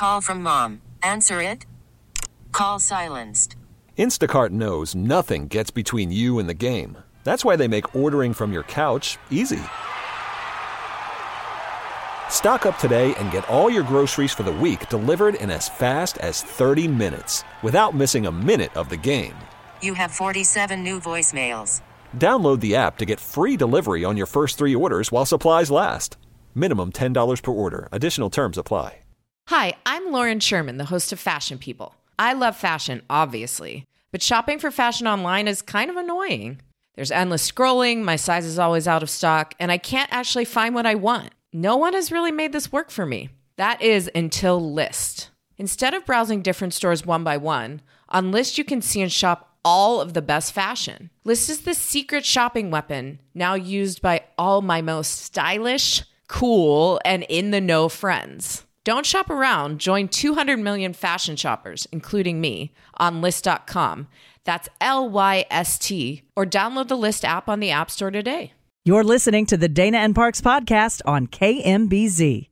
call from mom. Answer it. Call silenced. Instacart knows nothing gets between you and the game. That's why they make ordering from your couch easy. Stock up today and get all your groceries for the week delivered in as fast as 30 minutes without missing a minute of the game. You have 47 new voicemails. Download the app to get free delivery on your first 3 orders while supplies last. Minimum $10 per order. Additional terms apply. Hi, I'm Lauren Sherman, the host of Fashion People. I love fashion, obviously, but shopping for fashion online is kind of annoying. There's endless scrolling, my size is always out of stock, and I can't actually find what I want. No one has really made this work for me. That is until Lyst. Instead of browsing different stores one by one, on Lyst you can see and shop all of the best fashion. Lyst is the secret shopping weapon now used by all my most stylish, cool, and in-the-know friends. Don't shop around. Join 200 million fashion shoppers, including me, on Lyst.com. That's LYST. Or download the Lyst app on the App Store today. You're listening to the Dana and Parks podcast on KMBZ.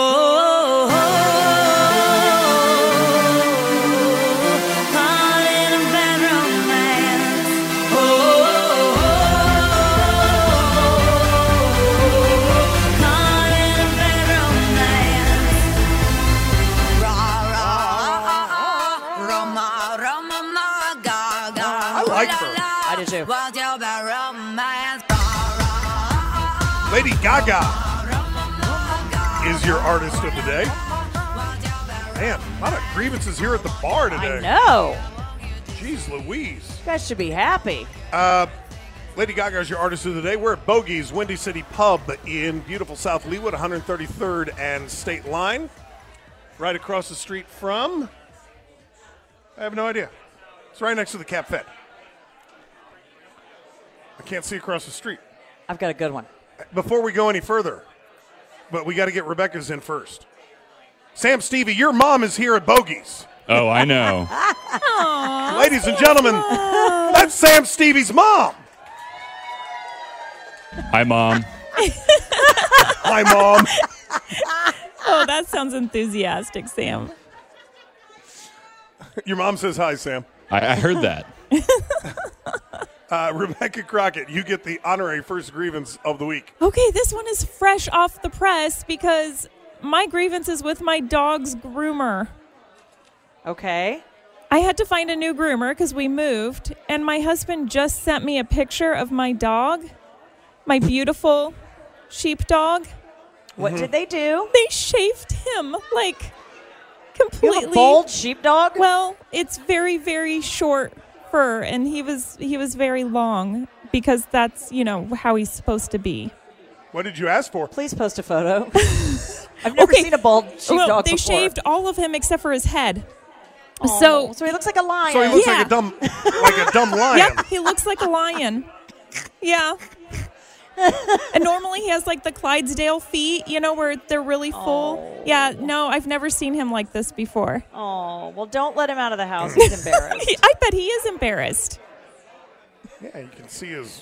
Lady Gaga is your artist of the day. Man, a lot of grievances here at the bar today. I know. Jeez Louise. You guys should be happy. Lady Gaga is your artist of the day. We're at Bogey's Windy City Pub in beautiful South Leawood, 133rd and State Line. Right across the street from, I have no idea. It's right next to the Cap Fed. I can't see across the street. I've got a good one. Before we go any further, but we got to get Rebecca's in first. Sam Stevie, your mom is here at Bogey's. Oh, I know. Aww, ladies and gentlemen, that's Sam Stevie's mom. Hi, Mom. Hi, Mom. Oh, that sounds enthusiastic, Sam. Your mom says hi, Sam. I heard that. Rebecca Crockett, you get the honorary first grievance of the week. Okay, this one is fresh off the press because my grievance is with my dog's groomer. Okay. I had to find a new groomer because we moved, and my husband just sent me a picture of my dog, my beautiful sheepdog. What did they do? They shaved him, like, completely. You have a bald sheepdog? Well, it's very, very short fur, and he was very long because that's, how he's supposed to be. What did you ask for? Please post a photo. I've never seen a bald sheepdog they before. shaved all of him except for his head. Oh, so he looks like a lion. So he looks like a dumb lion. Yep, he looks like a lion. Yeah. And normally he has like the Clydesdale feet, where they're really full. Oh. Yeah, no, I've never seen him like this before. Oh, well, don't let him out of the house. He's embarrassed. I bet he is embarrassed. Yeah, you can see his.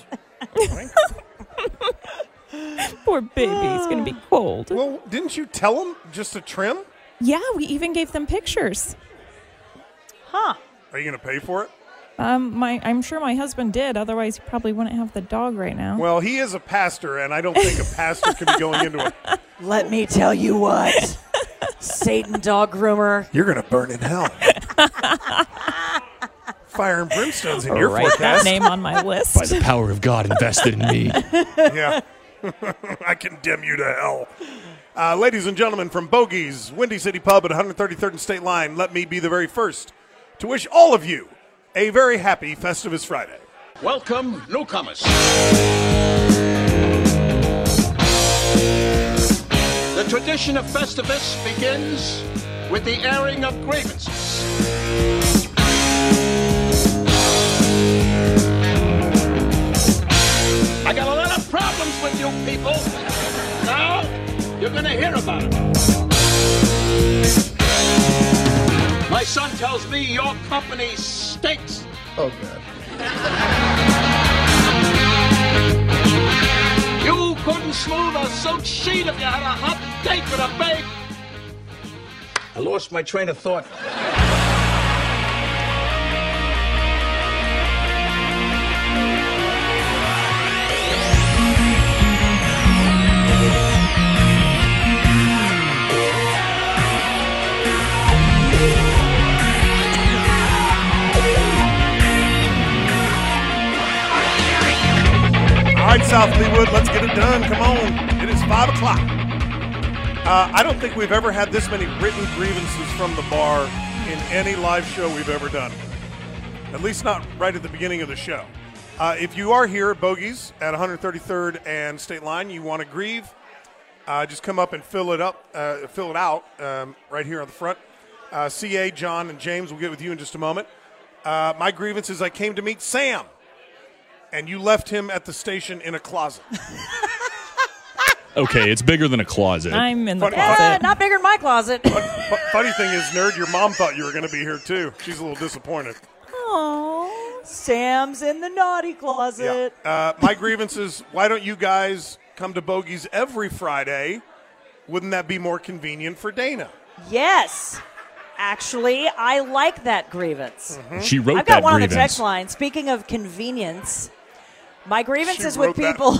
Poor baby, he's going to be cold. Well, didn't you tell him just to trim? Yeah, we even gave them pictures. Huh. Are you going to pay for it? I'm sure my husband did. Otherwise, he probably wouldn't have the dog right now. Well, he is a pastor, and I don't think a pastor can be going into it. Let me tell you what, Satan dog groomer. You're going to burn in hell. Fire and brimstone's in your Write that forecast. name on my list. By the power of God invested in me. Yeah. I condemn you to hell. Ladies and gentlemen, from Bogey's Windy City Pub at 133rd and State Line, let me be the very first to wish all of you a very happy Festivus Friday. Welcome, newcomers. The tradition of Festivus begins with the airing of grievances. I got a lot of problems with you people. Now, you're going to hear about it. My son tells me your company stinks. Oh, God. You couldn't smooth a silk sheet if you had a hot date with a babe. I lost my train of thought. All right, South Leawood, let's get it done. Come on. It is 5 o'clock. I don't think we've ever had this many written grievances from the bar in any live show we've ever done. At least not right at the beginning of the show. If you are here at Bogies at 133rd and State Line, you want to grieve, just come up and fill it out right here on the front. CA, John, and James will get with you in just a moment. My grievance is I came to meet Sam, and you left him at the station in a closet. Okay, it's bigger than a closet. I'm in the Funny- closet. Not bigger than my closet. Funny thing is, nerd, your mom thought you were going to be here too. She's a little disappointed. Aww. Sam's in the naughty closet. My grievance is, why don't you guys come to Bogies every Friday? Wouldn't that be more convenient for Dana? Yes. Actually, I like that grievance. She wrote I've got that one on the grievance. text line. Speaking of convenience, my grievance She is with wrote that. people.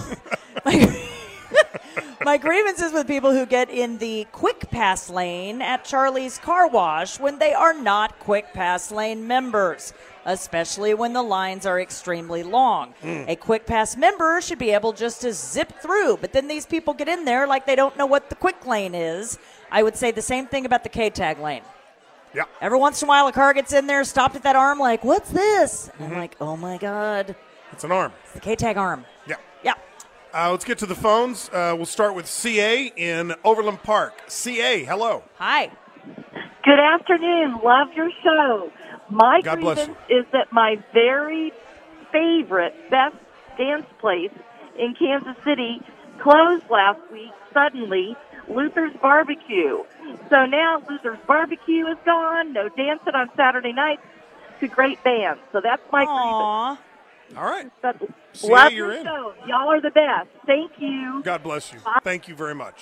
My grievance is with people who get in the quick pass lane at Charlie's Car Wash when they are not quick pass lane members, especially when the lines are extremely long. A quick pass member should be able just to zip through, but then these people get in there like they don't know what the quick lane is. I would say the same thing about the K-tag lane. Yeah. Every once in a while, a car gets in there, stopped at that arm, like, what's this? And I'm like, oh my God, It's an arm. it's the K-tag arm. Yeah. Yeah. Let's get to the phones. We'll start with CA in Overland Park. CA, hello. Hi. Good afternoon. Love your show. My God bless grievance is that my very favorite, best dance place in Kansas City closed last week, suddenly, Luther's Barbecue. So now Luther's Barbecue is gone. No dancing on Saturday nights to great bands. So that's my grievance. All right. But CA, love you're your in. show. Y'all are the best. Thank you. God bless you. Thank you very much.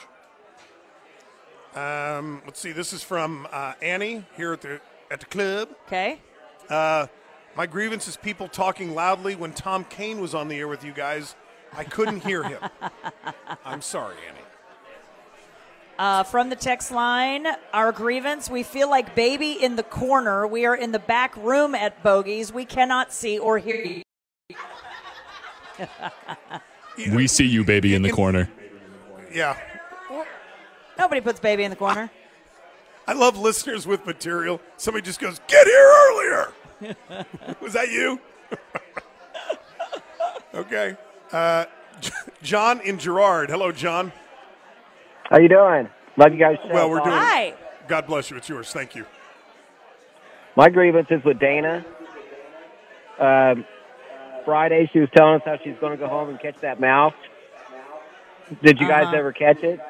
Let's see. This is from Annie here at the club. Okay. My grievance is people talking loudly when Tom Kane was on the air with you guys. I couldn't hear him. I'm sorry, Annie. From the text line, our grievance, we feel like baby in the corner. We are in the back room at Bogies. We cannot see or hear you. We see you, baby, in the corner. Yeah. Nobody puts baby in the corner. I love listeners with material. Somebody just goes, get here earlier. Was that you? Okay. John in Girard. Hello, John. How you doing? Love you guys. Well, we're doing. Hi. God bless you. It's yours. Thank you. My grievance is with Dana. Friday, she was telling us how she's going to go home and catch that mouse. Did you guys ever catch it?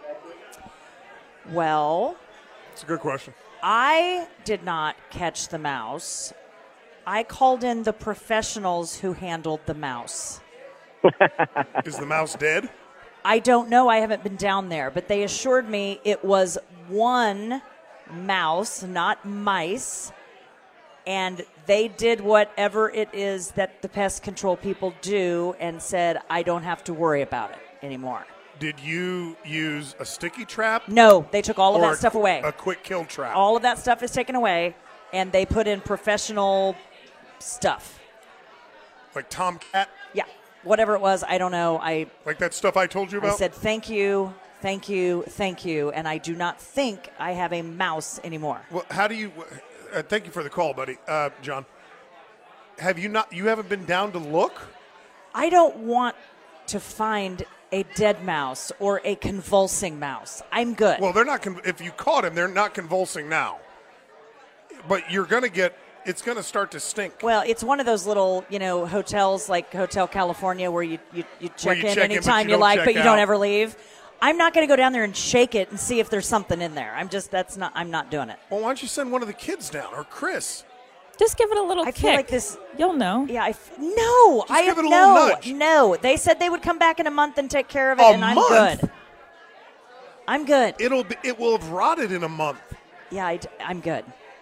Well, It's a good question. I did not catch the mouse. I called in the professionals who handled the mouse. Is the mouse dead? I don't know. I haven't been down there, but they assured me it was one mouse, not mice. And they did whatever it is that the pest control people do and said, I don't have to worry about it anymore. Did you use a sticky trap? No, they took all of Or that stuff away. A quick kill trap? All of that stuff is taken away, and they put in professional stuff. Like Tomcat? Yeah, whatever it was, I don't know. Like that stuff I told you I about? said, thank you, thank you, thank you, and I do not think I have a mouse anymore. Well, how do you? Thank you for the call, buddy, John. Have you not? You haven't been down to look? I don't want to find a dead mouse or a convulsing mouse. I'm good. Well, they're not. If you caught him, they're not convulsing now. But you're going to get. It's going to start to stink. Well, it's one of those little, hotels like Hotel California where you check in anytime you like, but you don't ever leave. I'm not going to go down there and shake it and see if there's something in there. I'm not doing it. Well, why don't you send one of the kids down or Chris? Just give it a little I kick. feel like this. You'll know. Yeah, Give it a little nudge. No. They said they would come back in a month and take care of it, A and I'm month? good. I'm good. It will have rotted in a month. Yeah, I'm good.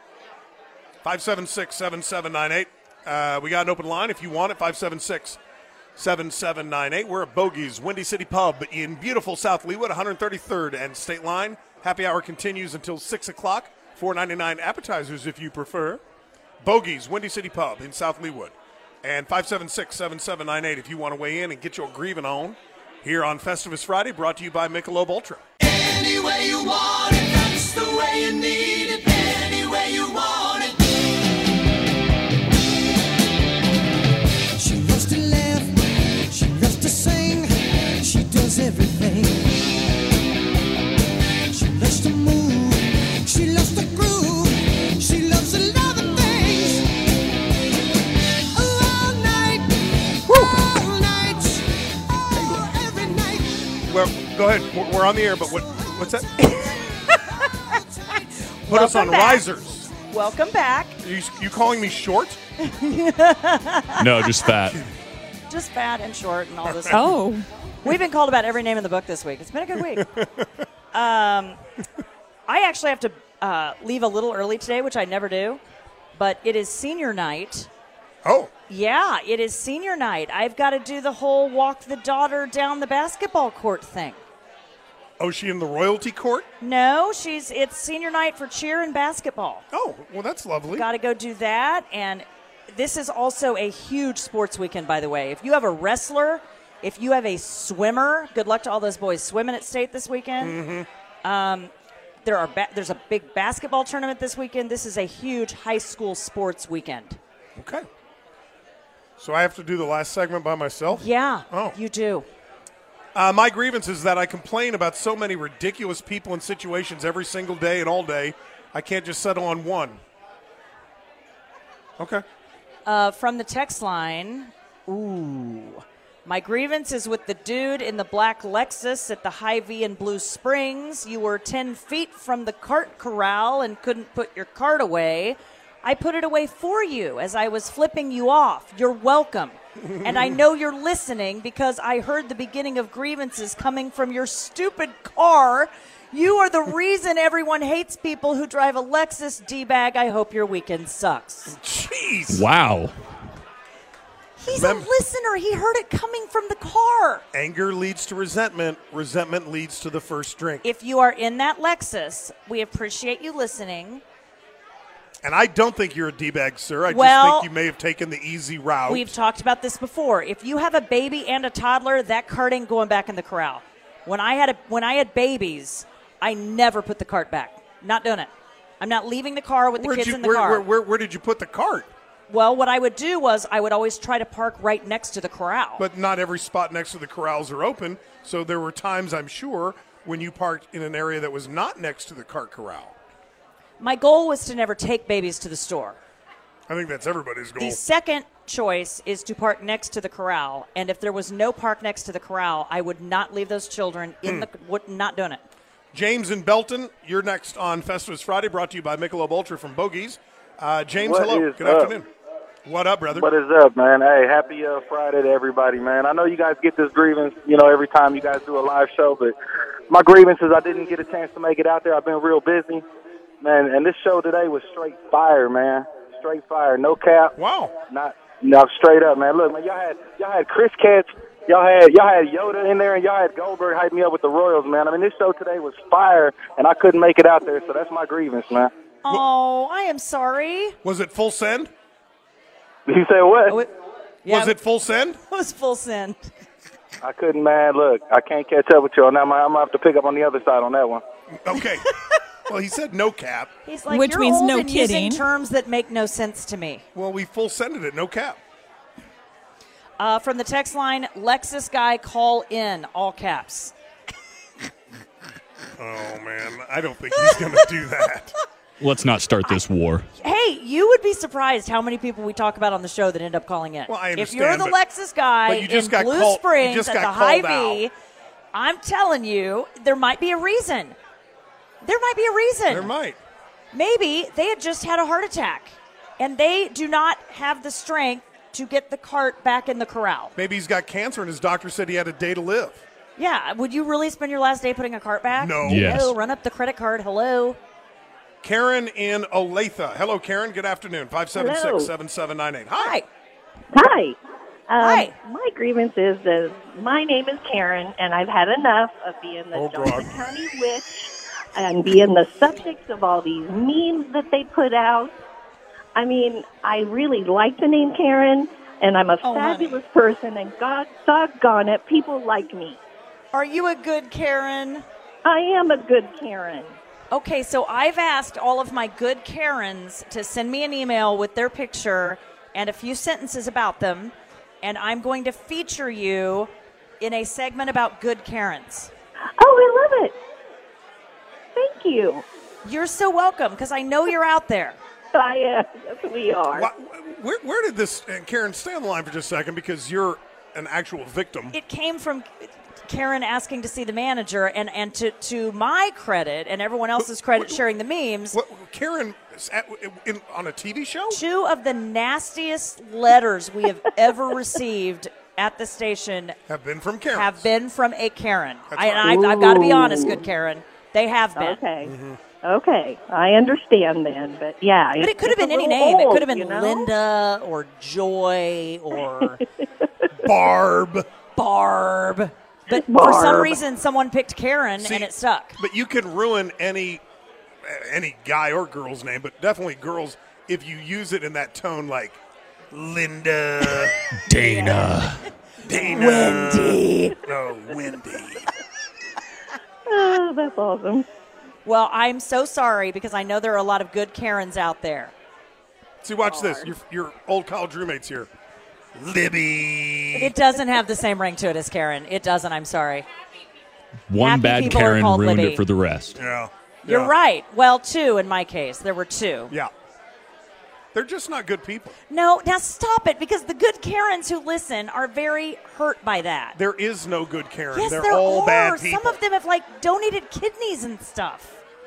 576-7798. We got an open line if you want it, 576-7798. We're at Bogey's Windy City Pub in beautiful South Leawood, 133rd and State Line. Happy hour continues until 6 o'clock. $4.99 appetizers if you prefer. Bogey's Windy City Pub in South Leawood. And 576-7798 if you want to weigh in and get your grieving on here on Festivus Friday, brought to you by Michelob Ultra. Any way you want it, that's the way you need it. Any way you want it. She loves to laugh, she loves to sing, she does everything. She loves to move, she loves to groove, she loves a lot of things. All night, every night. Well, go ahead. We're on the air, but what's that? Put us on risers. Welcome back. You calling me short? No, just fat. Just fat and short and all this. Oh. We've been called about every name in the book this week. It's been a good week. I actually have to leave a little early today, which I never do, but it is senior night. Oh. Yeah, it is senior night. I've got to do the whole walk the daughter down the basketball court thing. Oh, is she in the royalty court? No, it's senior night for cheer and basketball. Oh, well, that's lovely. Got to go do that. And this is also a huge sports weekend, by the way. If you have a wrestler, if you have a swimmer, good luck to all those boys swimming at State this weekend. Mm-hmm. There's a big basketball tournament this weekend. This is a huge high school sports weekend. Okay. So I have to do the last segment by myself? Yeah, Oh. you do. My grievance is that I complain about so many ridiculous people and situations every single day and all day. I can't just settle on one. Okay. From the text line, my grievance is with the dude in the black Lexus at the Hy-Vee in Blue Springs. You were 10 feet from the cart corral and couldn't put your cart away. I put it away for you as I was flipping you off. You're welcome. And I know you're listening because I heard the beginning of grievances coming from your stupid car. You are the reason everyone hates people who drive a Lexus, D-bag. I hope your weekend sucks. Jeez. Wow. He's a listener. He heard it coming from the car. Anger leads to resentment. Resentment leads to the first drink. If you are in that Lexus, we appreciate you listening. And I don't think you're a D-bag, sir. I just think you may have taken the easy route. We've talked about this before. If you have a baby and a toddler, that cart ain't going back in the corral. When I had babies, I never put the cart back. Not doing it. I'm not leaving the car with the kids in the car. Where did you put the cart? Well, what I would do was I would always try to park right next to the corral. But not every spot next to the corrals are open. So there were times, I'm sure, when you parked in an area that was not next to the cart corral. My goal was to never take babies to the store. I think that's everybody's goal. The second choice is to park next to the corral. And if there was no park next to the corral, I would not leave those children not doing it. James in Belton, you're next on Festivus Friday, brought to you by Michelob Ultra from Bogey's. James, What hello. is Good up? afternoon. What up, brother? What is up, man? Hey, happy Friday to everybody, man. I know you guys get this grievance, every time you guys do a live show, but my grievance is I didn't get a chance to make it out there. I've been real busy, man, and this show today was straight fire, man. Straight fire, no cap. Wow. No, straight up, man. Look, man, y'all had Chris Katz, y'all had Yoda in there, and y'all had Goldberg hype me up with the Royals, man. I mean, this show today was fire, and I couldn't make it out there, so that's my grievance, man. Oh, I am sorry. Was it full send? You say what? Was it full send? It was full send. I couldn't, man. Look, I can't catch up with you on that. I'm going to have to pick up on the other side on that one. Okay. Well, he said no cap. He's like, which you're means old no and kidding. using terms that make no sense to me. Well, we full sended it, no cap. From the text line, Lexus guy, call in, all caps. Oh, man. I don't think he's going to do that. Let's not start this war. Hey, you would be surprised how many people we talk about on the show that end up calling in. Well, I if you're understand, the Lexus guy but you just in got Blue called- you Springs just at got the called Hy-Vee, I'm telling you, there might be a reason. There might be a reason. There might. Maybe they had just had a heart attack, and they do not have the strength to get the cart back in the corral. Maybe he's got cancer and his doctor said he had a day to live. Yeah, would you really spend your last day putting a cart back? No. Yes. No, run up the credit card. Hello. Karen in Olathe. Hello, Karen. Good afternoon. 576-7798. Hi. Hi. Hi. My grievance is that my name is Karen, and I've had enough of being the Johnson County witch and being the subject of all these memes that they put out. I mean, I really like the name Karen, and I'm a fabulous person, and God doggone it, people like me. Are you a good Karen? I am a good Karen. Okay, so I've asked all of my good Karens to send me an email with their picture and a few sentences about them, and I'm going to feature you in a segment about good Karens. Oh, I love it. Thank you. You're so welcome, because I know you're out there. I am. Yes, we are. Where did this, and Karen, stay on the line for just a second because you're an actual victim. It came from Karen asking to see the manager, and to my credit and everyone else's credit sharing the memes. Karen on a TV show? 2 of the nastiest letters we have ever received at the station have been from Karen. Have been from a Karen. Right. I've got to be honest, good Karen. They have been. Okay. Mm-hmm. Okay, I understand then, but yeah. But it could have been any name. It could have been Linda or Joy or Barb. But for some reason, someone picked Karen and it stuck. But you can ruin any guy or girl's name, but definitely girls if you use it in that tone like Linda, Dana, Wendy. No, Wendy. Oh, that's awesome. Well, I'm so sorry because I know there are a lot of good Karens out there. See, watch this. Your old college roommate's here. Libby. It doesn't have the same ring to it as Karen. It doesn't. I'm sorry. One Happy bad people are Karen called ruined Libby. it for the rest. Yeah. You're right. Well, 2 in my case. There were 2. Yeah. They're just not good people. No, now stop it, because the good Karens who listen are very hurt by that. There is no good Karen. Yes, They're there all are. bad people. Some of them have donated kidneys and stuff.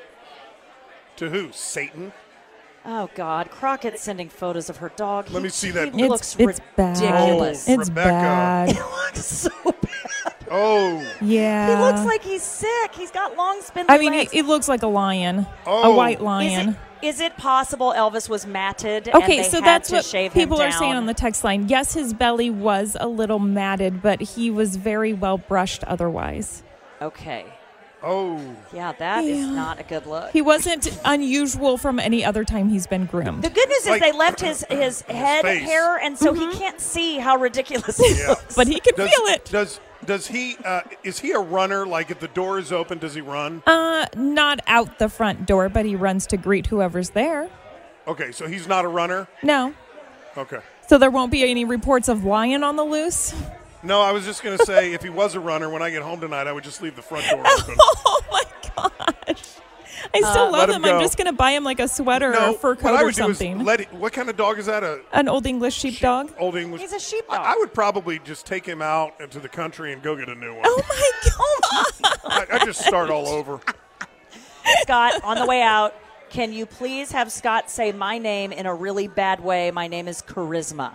To who? Satan? Oh God, Crockett's sending photos of her dog. Let me see that. He looks it's ridiculous. Bad. It's Rebecca. bad. It looks so bad. Oh. Yeah. He looks like he's sick. He's got long spindly legs. He looks like a lion. Oh. A white lion. Is it possible Elvis was matted? Okay, and they so had that's to what shave him people are down? saying on the text line. Yes, his belly was a little matted, but he was very well brushed otherwise. Okay. Oh. Yeah, that is not a good look. He wasn't unusual from any other time he's been groomed. The good news is they left his head face. hair, and so he can't see how ridiculous he looks. But he can feel it. Does he? Is he a runner? Like if the door is open, does he run? Not out the front door, but he runs to greet whoever's there. Okay, so he's not a runner? No. Okay. So there won't be any reports of lion on the loose? No, I was just going to say if he was a runner, when I get home tonight, I would just leave the front door open. Oh, my gosh. I still love him. I'm go. just going to buy him like a sweater or a fur what coat I or would do is something. what kind of dog is that? An Old English sheepdog? Old English. He's a sheepdog. I would probably just take him out into the country and go get a new one. Oh, my God. I just start all over. Scott, on the way out, can you please have Scott say my name in a really bad way? My name is Charisma.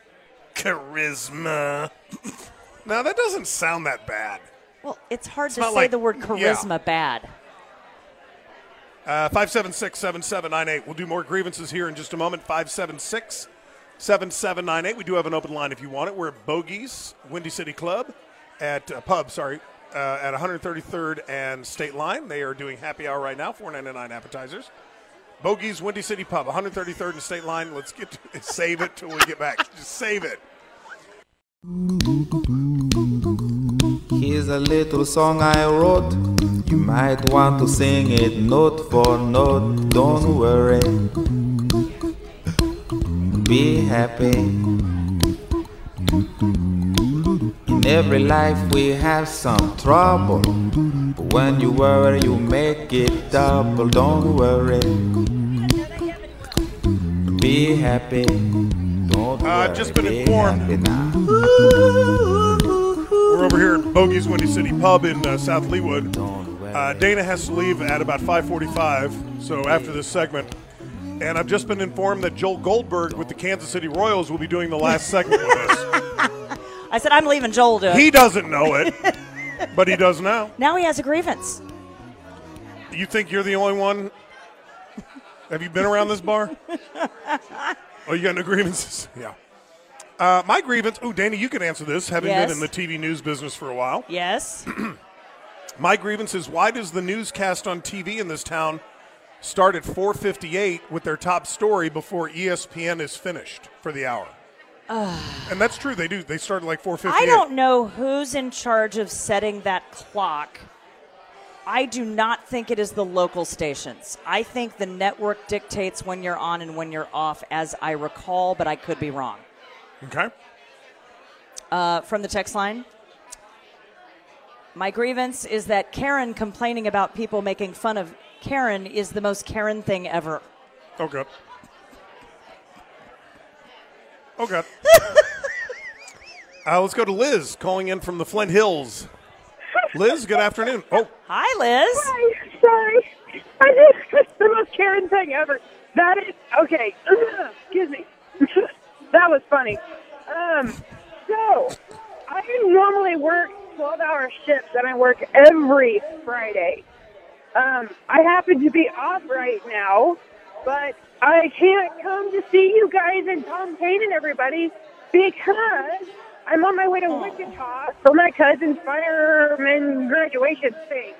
Charisma. No, that doesn't sound that bad. Well, it's hard to not say like- the word charisma bad. 576-7798. We'll do more grievances here in just a moment. 576-7798. We do have an open line if you want it. We're at Bogey's Windy City Club at Pub, at 133rd and State Line. They are doing happy hour right now, $4.99 appetizers. Bogey's Windy City Pub, 133rd and State Line. Let's save it till we get back. Just save it. Here's a little song I wrote. You might want to sing it note for note. Don't worry. Be happy. In every life we have some trouble. But when you worry, you make it double. Don't worry. Be happy. Don't worry. I've just been informed. We're over here at Bogey's Windy City Pub in South Leawood. Dana has to leave at about 5:45, so after this segment. And I've just been informed that Joel Goldberg with the Kansas City Royals will be doing the last segment with us. I said, I'm leaving Joel to it. He doesn't know it, but he does now. Now he has a grievance. You think you're the only one? Have you been around this bar? Oh, you got no grievances? Yeah. My grievance, Danny, you can answer this, having been in the TV news business for a while. Yes. My grievance is, why does the newscast on TV in this town start at 4:58 with their top story before ESPN is finished for the hour? And that's true. They do. They start at like 4:58. I don't know who's in charge of setting that clock. I do not think it is the local stations. I think the network dictates when you're on and when you're off, as I recall, but I could be wrong. Okay. From the text line, my grievance is that Karen complaining about people making fun of Karen is the most Karen thing ever. Okay. Okay. Let's go to Liz, calling in from the Flint Hills. Liz, good afternoon. Oh. Hi, Liz. Hi, sorry. It's the most Karen thing ever. That is, okay. Excuse me. That was funny. So, I normally work 12-hour shifts, and I work every Friday. I happen to be off right now, but I can't come to see you guys and Tom Kane and everybody because I'm on my way to Wichita for my cousin's fireman graduation thing.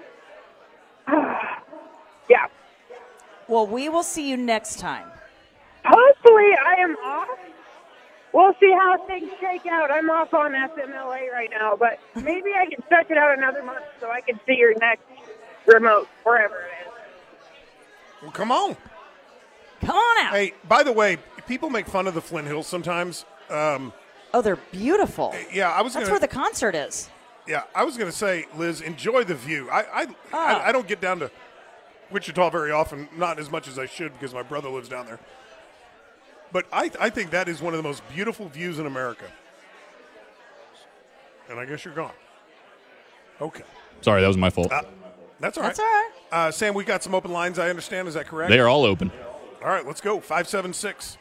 Yeah. Well, we will see you next time. Hopefully I am off. We'll see how things shake out. I'm off on FMLA right now, but maybe I can stretch it out another month so I can see your next remote, wherever it is. Well, come on. Come on out. Hey, by the way, people make fun of the Flint Hills sometimes. Oh, they're beautiful. Yeah, That's where the concert is. Yeah, I was going to say, Liz, enjoy the view. I don't get down to Wichita very often, not as much as I should because my brother lives down there. But I think that is one of the most beautiful views in America. And I guess you're gone. Okay. Sorry, that was my fault. That's all right. That's all right. Sam, we got some open lines, I understand. Is that correct? They are all open. All right, let's go. 576-7798.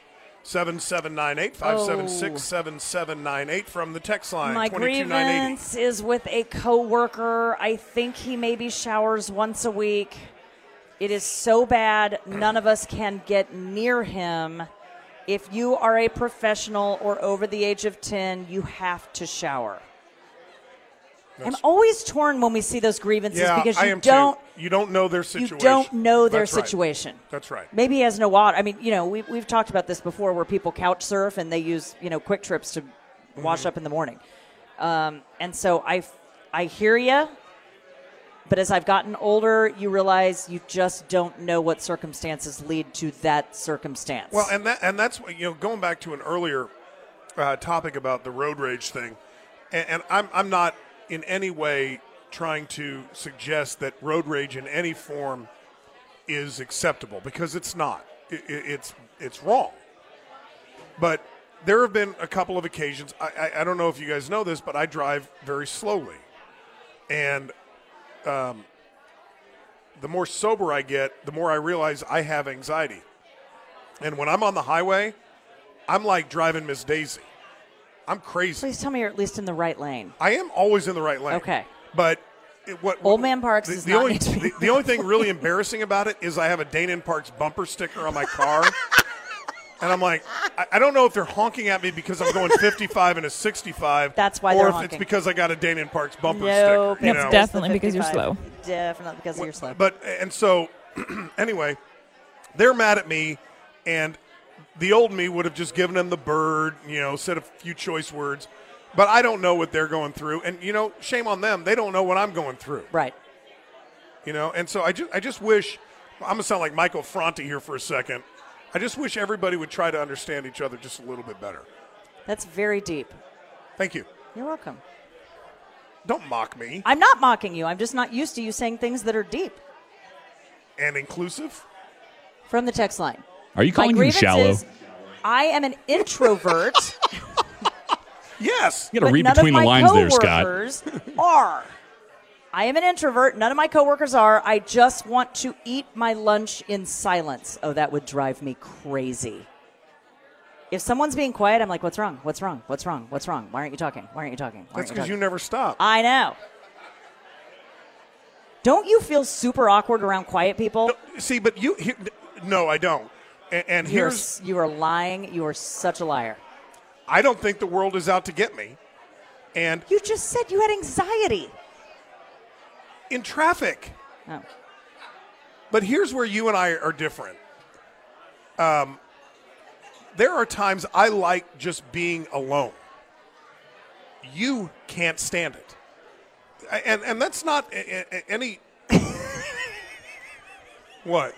576-7798 from the text line. My 22980. grievance is with a coworker. I think he maybe showers once a week. It is so bad, none of us can get near him. If you are a professional or over the age of 10, you have to shower. I'm always torn when we see those grievances because you don't know their situation. You don't know their That's right. situation. That's right. Maybe he has no water. I mean, we've talked about this before where people couch surf and they use, quick trips to wash up in the morning. And so I hear you. But as I've gotten older, you realize you just don't know what circumstances lead to that circumstance. Well, and that's going back to an earlier topic about the road rage thing, and I'm not in any way trying to suggest that road rage in any form is acceptable because it's not. It's wrong. But there have been a couple of occasions. I don't know if you guys know this, but I drive very slowly, and the more sober I get, the more I realize I have anxiety. And when I'm on the highway, I'm like driving Miss Daisy. I'm crazy. Please tell me you're at least in the right lane. I am always in the right lane. Okay. But Old Man Parks is not need to be the only thing really embarrassing about it is I have a Dana and Parks bumper sticker on my car. And I'm like, I don't know if they're honking at me because I'm going 55 and a 65. That's why they're honking. Or if it's because I got a Dana and Parks bumper No, sticker. It's definitely because you're slow. Definitely because you're slow. And so, anyway, they're mad at me, and the old me would have just given them the bird, said a few choice words. But I don't know what they're going through. And, shame on them. They don't know what I'm going through. Right. And so I just wish – I'm going to sound like Michael Franti here for a second. I just wish everybody would try to understand each other just a little bit better. That's very deep. Thank you. You're welcome. Don't mock me. I'm not mocking you. I'm just not used to you saying things that are deep. And inclusive? From the text line. Are you calling him shallow? I am an introvert. Yes. You got to read between the lines there, Scott. Are. I am an introvert. None of my coworkers are. I just want to eat my lunch in silence. Oh, that would drive me crazy. If someone's being quiet, I'm like, what's wrong? What's wrong? What's wrong? What's wrong? Why aren't you talking? Why aren't you talking? That's because you never stop. I know. Don't you feel super awkward around quiet people? No, see, but No, I don't. And You are lying. You are such a liar. I don't think the world is out to get me. And you just said you had anxiety. In traffic. Oh. But here's where you and I are different. There are times I like just being alone. You can't stand it. And that's not any... What?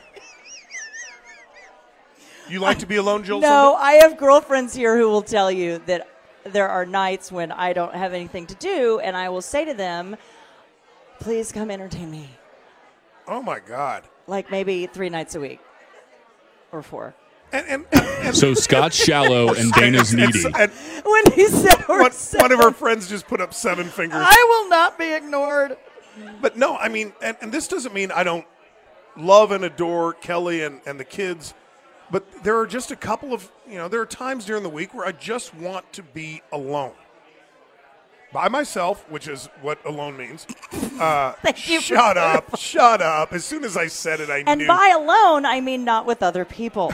You like to be alone, Jill? No, I have girlfriends here who will tell you that there are nights when I don't have anything to do, and I will say to them, please come entertain me. Oh, my God. Like maybe 3 nights a week. Or 4. So Scott's shallow and Dana's needy. When he said one of her friends just put up 7 fingers. I will not be ignored. But no, I mean, and this doesn't mean I don't love and adore Kelly and the kids, but there are just a couple of, there are times during the week where I just want to be alone. By myself, which is what alone means. Shut up. As soon as I said it, I knew. And by alone, I mean not with other people.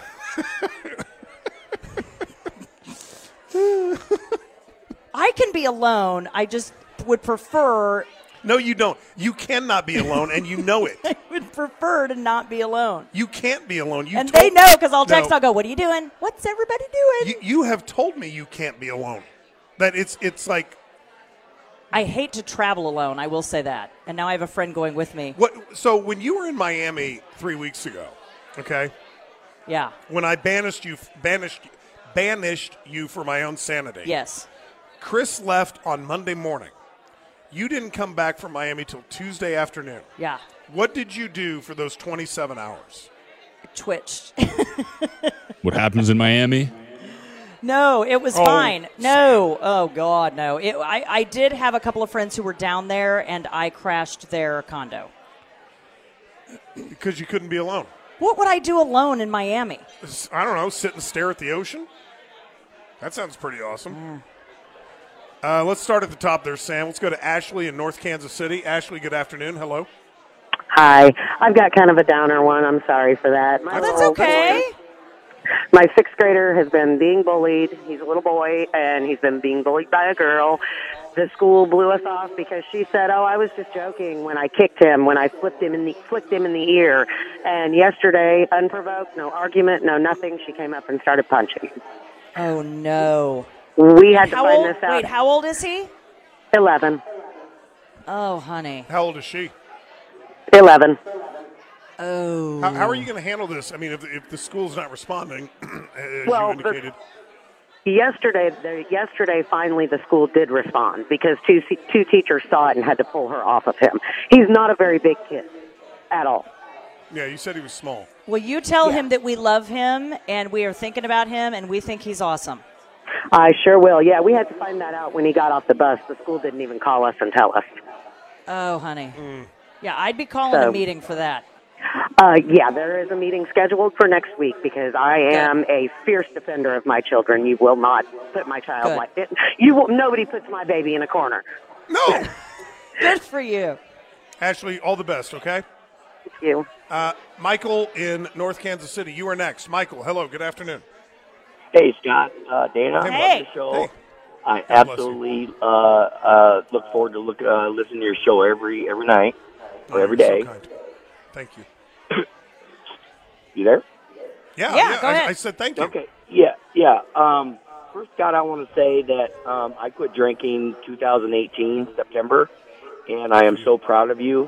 I can be alone. I just would prefer... No, you don't. You cannot be alone, and you know it. I would prefer to not be alone. You can't be alone. They know, because I'll text, I'll go, what are you doing? What's everybody doing? You have told me you can't be alone. That it's like... I hate to travel alone, I will say that. And now I have a friend going with me. So when you were in Miami 3 weeks ago, okay? Yeah. When I banished you for my own sanity. Yes. Chris left on Monday morning. You didn't come back from Miami till Tuesday afternoon. Yeah. What did you do for those 27 hours? Twitched. What happens in Miami? No, it was fine. No. Oh, God, no. I did have a couple of friends who were down there, and I crashed their condo. Because you couldn't be alone. What would I do alone in Miami? I don't know, sit and stare at the ocean? That sounds pretty awesome. Let's start at the top there, Sam. Let's go to Ashley in North Kansas City. Ashley, good afternoon. Hello. Hi. I've got kind of a downer one. I'm sorry for that. That's okay. My 6th grader has been being bullied. He's a little boy, and he's been being bullied by a girl. The school blew us off because she said, I was just joking when I kicked him, when I flicked him in the ear. And yesterday, unprovoked, no argument, no nothing, she came up and started punching him. Oh, no. We had to find this out. Wait, how old is he? 11. Oh, honey. How old is she? 11. Oh. How are you going to handle this? I mean, if the school's not responding, as you indicated. Yesterday, finally, the school did respond because two teachers saw it and had to pull her off of him. He's not a very big kid at all. Yeah, you said he was small. Well, you tell him that we love him and we are thinking about him and we think he's awesome. I sure will. Yeah, we had to find that out when he got off the bus. The school didn't even call us and tell us. Oh, honey. Yeah, I'd be calling a meeting for that. Yeah, there is a meeting scheduled for next week because I am a fierce defender of my children. You will not put my child like it. Nobody puts my baby in a corner. No. Good for you. Ashley, all the best, okay? Thank you. Michael in North Kansas City, you are next. Michael, hello, good afternoon. Hey, Scott, Dana, hey. love the show. Hey. I absolutely look forward to listening to your show every night or every day. So kind. Thank you. You there? Yeah, go ahead. I said thank you. Okay, yeah. First, Scott, I want to say that I quit drinking 2018, September, and I am so proud of you.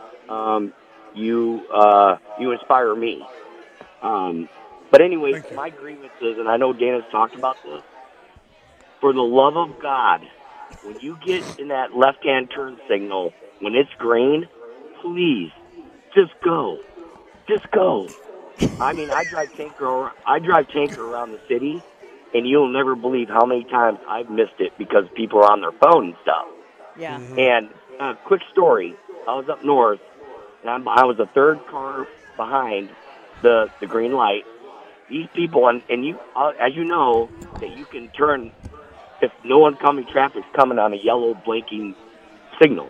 You inspire me. But anyway, my grievances, and I know Dana's talked about this, for the love of God, when you get in that left-hand turn signal, when it's green, please, just go. Just go. I mean, I drive tanker around the city, and you'll never believe how many times I've missed it because people are on their phone and stuff. Yeah. And quick story, I was up north, and I was the third car behind the green light. These people, and you, as you know, that you can turn if no oncoming traffic's coming on a yellow blinking signal.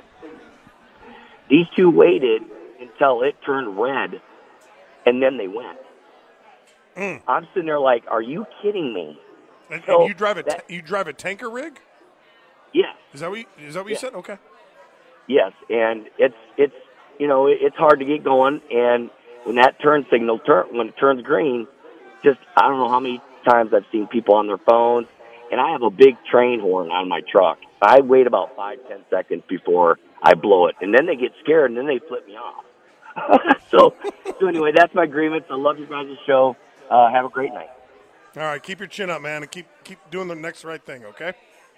These two waited until it turned red, and then they went. I'm sitting there like, are you kidding me? And So you drive that- you drive a tanker rig? Yes. Is that what you Yeah. said? Okay. Yes, and it's it's hard to get going, and when that turn signal when it turns green, just I don't know how many times I've seen people on their phones, and I have a big train horn on my truck. I wait about 5-10 seconds before I blow it, and then they get scared, and then they flip me off. so anyway, that's my grievance. I love you guys' show. Have a great night. All right, keep your chin up, man, and keep doing the next right thing, okay?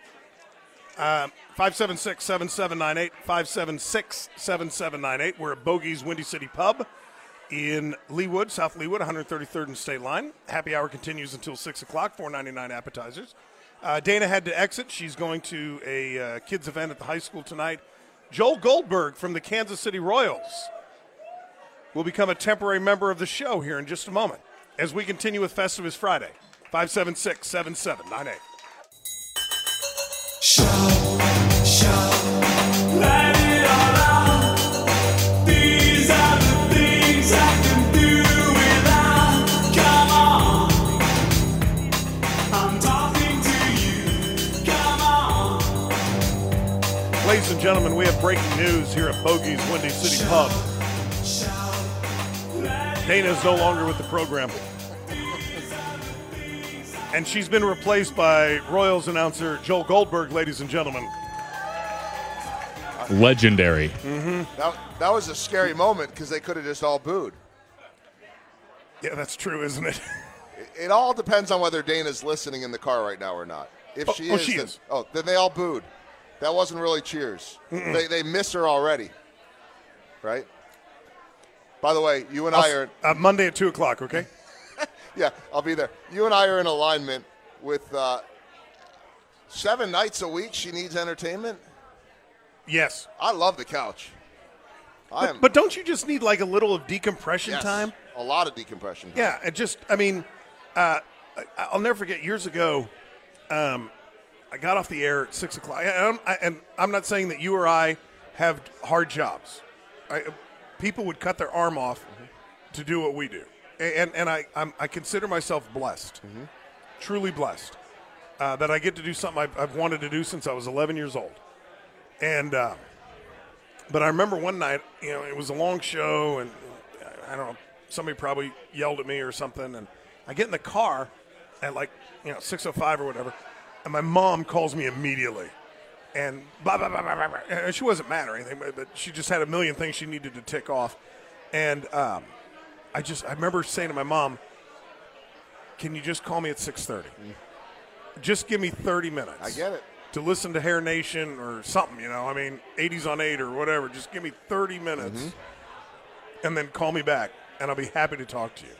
576-7798, 576-7798. We're at Bogey's Windy City Pub in Leawood, South Leawood, 133rd and State Line. Happy hour continues until 6 o'clock, $4.99 appetizers. Dana had to exit. She's going to a kids event at the high school tonight. Joel Goldberg from the Kansas City Royals will become a temporary member of the show here in just a moment as we continue with Festivus Friday. 576-7798. Let it all out. These are the things I can do without. Come on, I'm talking to you. Come on. Ladies and gentlemen, we have breaking news here at Bogey's Windy City Pub. Dana is no longer with the program. And she's been replaced by Royals announcer Joel Goldberg, ladies and gentlemen. Legendary. That was a scary moment because they could have just all booed. Yeah, that's true, isn't it? It all depends on whether Dana's listening in the car right now or not. If she is, then they all booed. That wasn't really cheers. They miss her already, right? By the way, you and I are Monday at 2 o'clock. Okay. Yeah, I'll be there. You and I are in alignment with 7 nights a week. She needs entertainment. Yes. I love the couch. But don't you just need like a little of decompression time? A lot of decompression time. Yeah, I'll never forget years ago, I got off the air at 6 o'clock. And I'm not saying that you or I have hard jobs. People would cut their arm off to do what we do. And I consider myself blessed, truly blessed, that I get to do something I've wanted to do since I was 11 years old. And but I remember one night, it was a long show, and I don't know, somebody probably yelled at me or something, and I get in the car at 6:05 or whatever, and my mom calls me immediately, and blah, blah, blah, blah, blah, blah. And she wasn't mad or anything, but she just had a million things she needed to tick off. And I remember saying to my mom, can you just call me at 6:30? Just give me 30 minutes. I get it. To listen to Hair Nation or something, 80s on 8 or whatever. Just give me 30 minutes and then call me back, and I'll be happy to talk to you.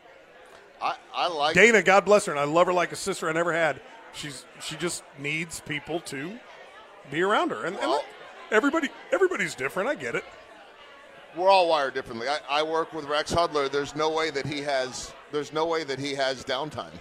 I like Dana, God bless her, and I love her like a sister I never had. She just needs people to be around her. And everybody's different. I get it. We're all wired differently. I work with Rex Hudler. There's no way that he has downtime.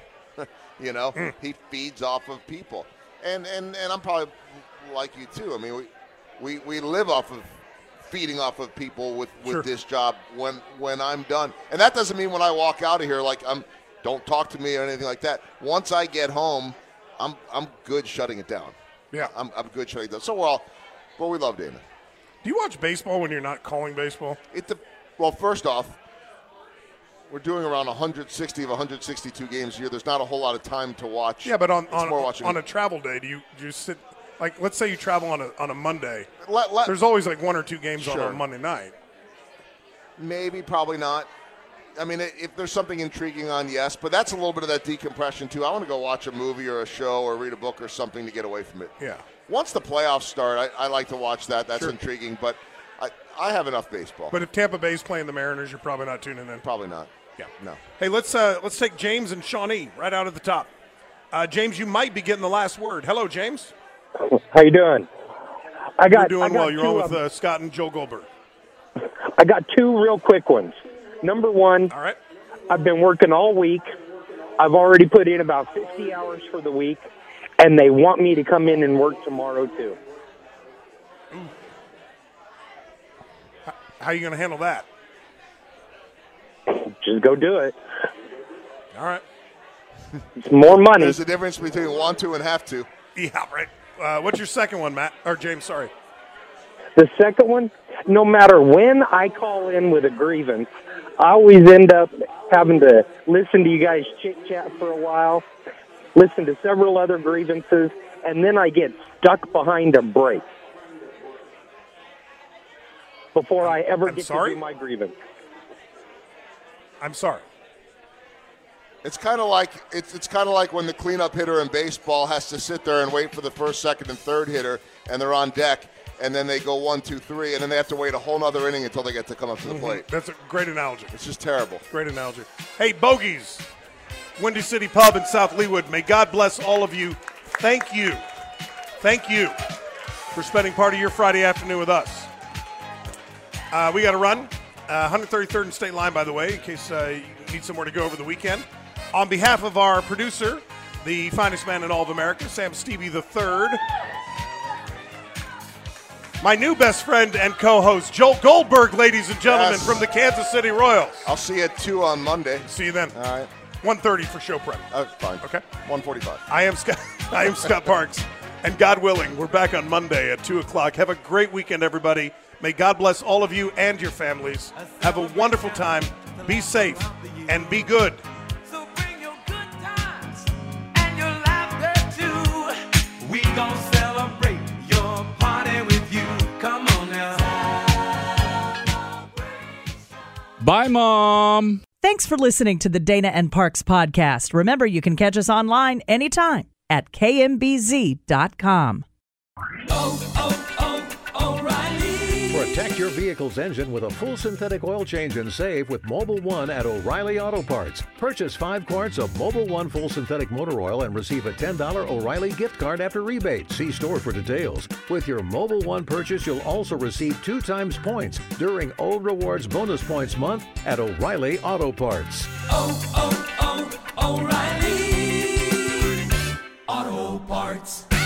He feeds off of people. And I'm probably like you too. I mean, we live off of feeding off of people with this job when I'm done. And that doesn't mean when I walk out of here don't talk to me or anything like that. Once I get home, I'm good shutting it down. Yeah. I'm good shutting it down. So we love Dana. Do you watch baseball when you're not calling baseball? Well, first off, we're doing around 160 of 162 games a year. There's not a whole lot of time to watch. Yeah, but on a travel day, do you sit let's say you travel on a Monday? There's there's always 1 or 2 games on a Monday night. Maybe, probably not. I mean, if there's something intriguing on, yes, but that's a little bit of that decompression too. I want to go watch a movie or a show or read a book or something to get away from it. Yeah. Once the playoffs start, I like to watch that. That's intriguing, but I have enough baseball. But if Tampa Bay's playing the Mariners, you're probably not tuning in. Probably not. Yeah. No. Hey, let's take James and Shawnee right out at the top. James, you might be getting the last word. Hello, James. How you doing? You're doing well. You're on with Scott and Joe Goldberg. I got 2 real quick ones. Number 1, all right. I've been working all week. I've already put in about 50 hours for the week, and they want me to come in and work tomorrow too. How are you going to handle that? Just go do it. All right. It's more money. There's a difference between want to and have to. Yeah, right. What's your second one, Matt? Or James, sorry. The second one, no matter when I call in with a grievance, I always end up having to listen to you guys chit-chat for a while, listen to several other grievances, and then I get stuck behind a break before I ever get to do my grievance. I'm sorry. It's kind of like when the cleanup hitter in baseball has to sit there and wait for the first, second, and third hitter, and they're on deck, and then they go 1, 2, 3, and then they have to wait a whole nother inning until they get to come up to the plate. That's a great analogy. It's just terrible. Great analogy. Hey, Bogies, Windy City Pub in South Leawood. May God bless all of you. Thank you for spending part of your Friday afternoon with us. We got to run. 133rd and State Line, by the way, in case you need somewhere to go over the weekend. On behalf of our producer, the finest man in all of America, Sam Stevie III, my new best friend and co-host, Joel Goldberg, ladies and gentlemen, from the Kansas City Royals. I'll see you at 2 on Monday. See you then. All right. 1:30 for show prep. Fine. Okay. 1:45. I am Scott Parks, and God willing, we're back on Monday at 2 o'clock. Have a great weekend, everybody. May God bless all of you and your families. Have a wonderful time. Be safe and be good. We gon' celebrate your party with you. Come on now. Bye, Mom. Thanks for listening to the Dana and Parks podcast. Remember, you can catch us online anytime at kmbz.com. Protect your vehicle's engine with a full synthetic oil change and save with Mobil 1 at O'Reilly Auto Parts. Purchase 5 quarts of Mobil 1 full synthetic motor oil and receive a $10 O'Reilly gift card after rebate. See store for details. With your Mobil 1 purchase, you'll also receive 2 times points during O Rewards Bonus Points Month at O'Reilly Auto Parts. O'Reilly Auto Parts.